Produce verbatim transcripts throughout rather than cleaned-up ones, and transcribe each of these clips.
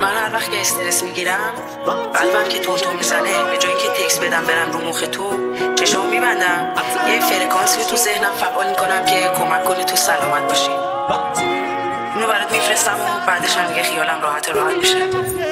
من هر وقت که استرس میگیرم قلبم که تون تون میزنه، به جایی که تکس بدم برم رو مخ تو چشام میبندم، یه فرکانسی تو ذهنم فعال میکنم که کمک کنه تو سلامت باشی. اونو برات میفرستم و بعدش هم دیگه خیالم راحت راحت میشه.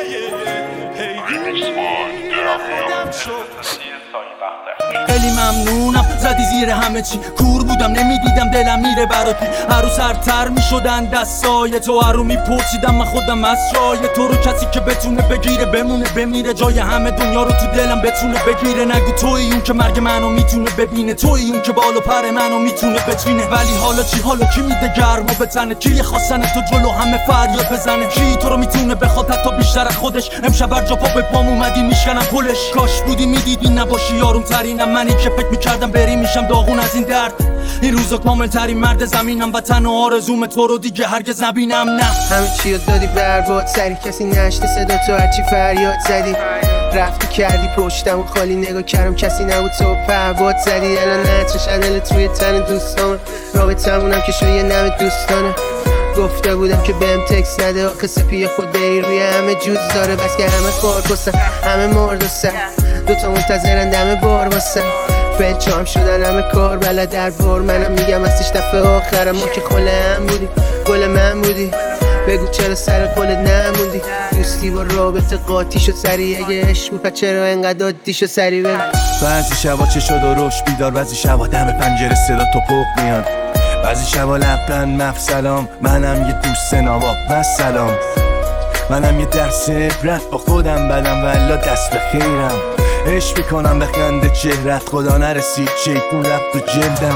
خیلی ممنونم زدی زیر همه چی، کور بودم نمیدیدم دلم میره براتی، هر رو سرتر میشدن دستای تو، هر رو میپرسیدم من خودم از جای تو رو، کسی که بتونه بگیره بمونه بمیره، جای همه دنیا رو تو دلم بتونه بگیره. نگو توی اون که مرگ منو میتونه ببینه، توی اون که بال و پر منو میتونه بچینه، ولی حالا چی؟ حالا کی میده گرمو بزنه؟ کی خواستن تو جلو همه فریاد بزنه؟ کی تو رو میتونه بخواد حتی بیشتر از خودش؟ امشب هر جا پا به پام اومدی میشکنم پلش، کاش بودی میدیدی نباشی یارم ترینم، منی که فکر میکردم بری میشم داغون از این درد. این روزا کامل ترین مرد زمینم، وطن و آرزوم تو رو دیگه هرگز نبینم. نه همه چی رو دادی برباد، سری کسی نشته صدا تو هرچی فریاد زدی، رفتی کردی پشتم و خالی نگاه کردم کسی نبود تو پرباد زدی. الان نترش عدلت روی تن دوستان، رابطمونم که شو یه نم دوستانه، گفته بودم که بهم تکس نده، آخه سپی خود بری روی همه جوز داره، بس که همه خار کسن همه مرد و سر، دوتا منتظرن دم بار واسه فیل چام شدن همه کار بلد در بار، منم میگم ازش دفعه آخرم ما که خله هم بودی گل من بودی، بگو چرا سر قولت نموندی، دوستی با رابطه قاطی شد سری، اگه عشق بود چرا انقدر عادی شد سری بگو. بعضی شبا چه شد و روش بیدار، بعضی شبا دم پنجره صدا تو پوق میاد، بعضی شبا لبن مفسلام، منم یه دوست نواب مسلام، منم یه درس عبرت با خودم بدم والا دست به خیرم، عشق میکنم به خنده چهرت، خدا نرسید شیطون رفت تو جلدم،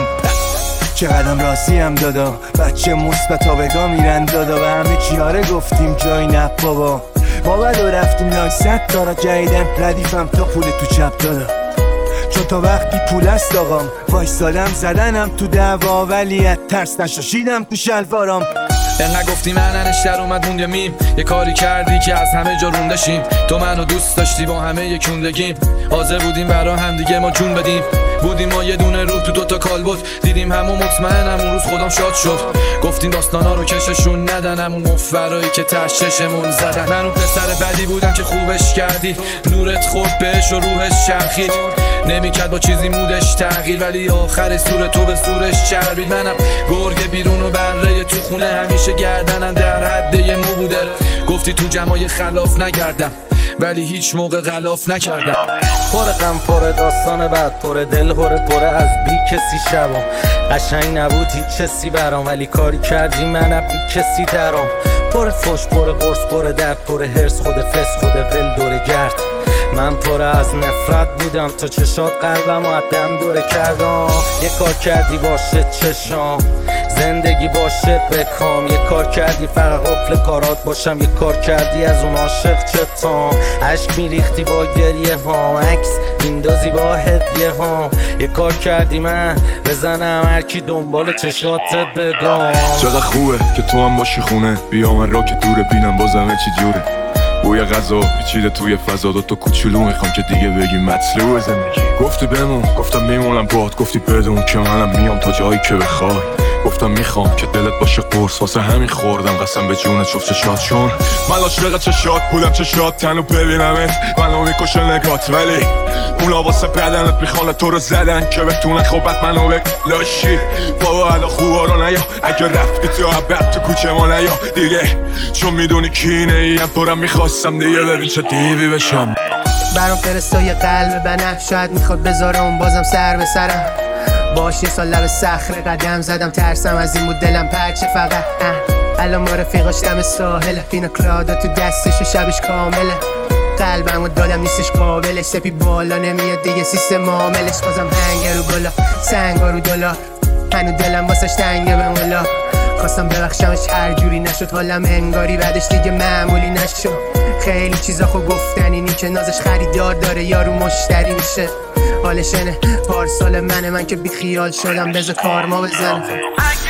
چقدرم راضیم دادا، بچه مثبت آبگاه میرن دادا، و همه چیاره گفتیم جای نه بابا، ما بلو رفتیم لای ست دارا جایدم ردیفم تا پول تو چپ دادا، چون تا وقتی پول است آقام وایستادم زدنم تو دعوا، ولی از ترس نشاشیدم تو شلوارام. انقدر گفتی مننش در اومد موند میم، یه کاری کردی که از همه جا روندشیم، تو منو دوست داشتی با همه یکوندگیم، حاضر بودیم برا هم دیگه ما جون بدیم، بودیم ما یه دونه روح تو دوتا کالبد، دیدیم همون مطمئنم اون روز خودم شاد شد، گفتیم داستانا رو کششون ندن، همون مفرایی که تش چشمون زدن، من اون پسر بدی بودم که خوبش کردی، نورت خورد بهش و روحش چرخید، نمیکرد با چیزی مودش تغییر، ولی آخر سور تو به سورش چربید، منم گرگ بیرون و بره تو خونه، همیشه گردنم در حد یه مو بوده، گفتی تو جمعای خلاف نگردم ولی هیچ موقع غلاف نکردم، پر غم پر داستان بعد پر دل پر پر از بی کسی شبام، قشنگ نبود هیچ چیزی برام، ولی کاری کردی من بی کسی درام، پر فوش پر قرص پر درد پر هرس خود فس خود ول دور گرد، من پر از نفرت بودم تا چشات قلبم و دم دوره کردم، یه کار کردی باشه چشام زندگی باشه بکام، یه کار کردی فقط قفل کارات باشم، یه کار کردی از اون عاشق چتام، عشق میریختی با گریه هام، عکس میندازی با هدیه هام، یه کار کردی من بزنم هرکی دنبال چشاتت بگم. چقدر خوبه که تو هم باشی خونه، بیا من را که دوره بینم بازم چی جوره، بوی غذا پیچیده توی فضا، دو تا کوچولو میخوام که دیگه بگی مطلوب زندگی، گفتی بمون گفتم میمونم باد، گفتی بدون که منم میام تا جایی که بخوای، گفتم میخوام که دلت باشه قرص، واسه همین خوردم قسم به جونت شفت چشات، چون من عاشق چشات بودم، چشات تنو ببینمت منو میکشه نگات، ولی اونا واسه بدنت میخوان تو رو زدن که بتونن خوبت منو بلاشی، بابا ادا خوبا رو نیا، اگه رفتی تو عبد تو کوچه ما نیا دیگه، چون میدونی کینه ایم پرم میخواستم دیگه ببین چه دیوی بشم. برام فرستا یه قلب بنفش، شاید میخواد بذاره اون بازم سر به سرم، باش یه سال لب صخره قدم زدم، ترسم از این بود دلم پرچه فقط، الان ما رفیقاش دم ساحله، پینا کلادا تو دستش و شبش کامله، قلبم و دادم نیستش قابلش، سپی بالا نمیاد دیگه سیستم معاملش، بازم هنگ رو گلا سنگا رو دلار، هنو دلم واسش تنگه به مولا، خواستم ببخشمش هر جوری نشد، حالم انگاری بعدش دیگه معمولی نشد، خیلی چیزا خو گفتنی نی که نازش خریدار داره یارو مشتری میشه، حالشنه پارسال منه من که بی خیال شدم بذار کار ما بزنه.